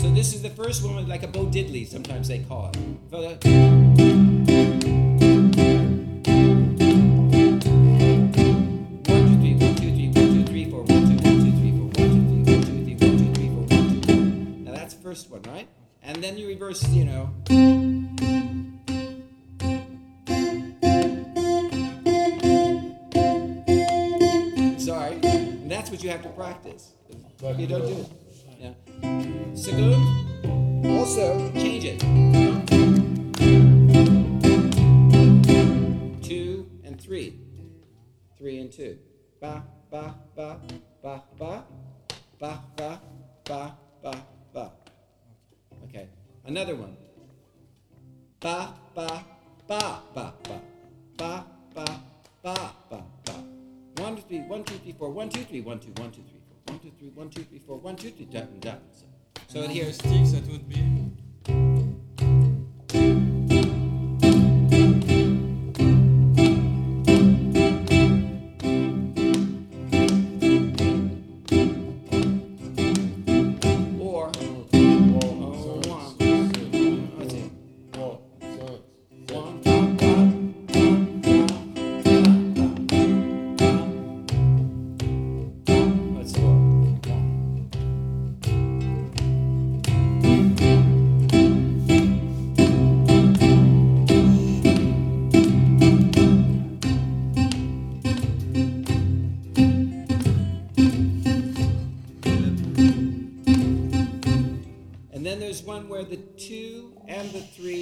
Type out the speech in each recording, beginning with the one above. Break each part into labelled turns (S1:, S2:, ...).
S1: So this is the first one, like a Bo Diddley, sometimes they call it. First one, right? And then you reverse, you know. Sorry. And that's what you have to practice. You don't do it. Yeah. Second, also change it. 2 and 3. 3 and 2. Ba, ba, ba, ba, ba, ba, ba, ba, ba, ba. Okay, another one. Ba, ba, ba, ba, ba, ba, ba, ba, ba, ba. 1, 2, 3, 1, 2, 3, 4, 1, 2, 3, 1, 2, 1, 2, 3, 4, 1, 2, 3, 1, 2, 3, 4, 1, 2, 3, done, done. So here's
S2: sticks, that would be.
S1: one where the 2 and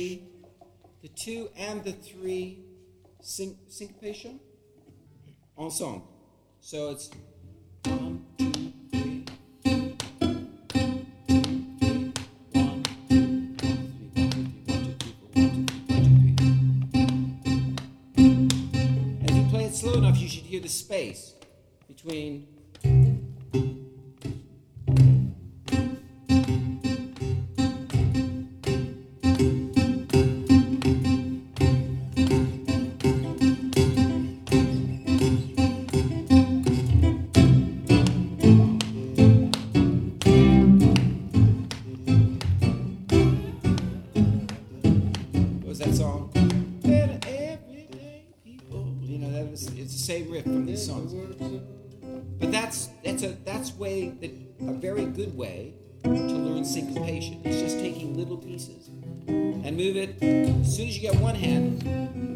S1: the 3 syncopation ensemble. So it's 1, 2, 3, 1, 2, 3. And if you play it slow enough, you should hear the space between. That song, everyday people. You know, it's the same riff from these songs. But that's a very good way to learn syncopation. It's just taking little pieces and move it. As soon as you get one hand,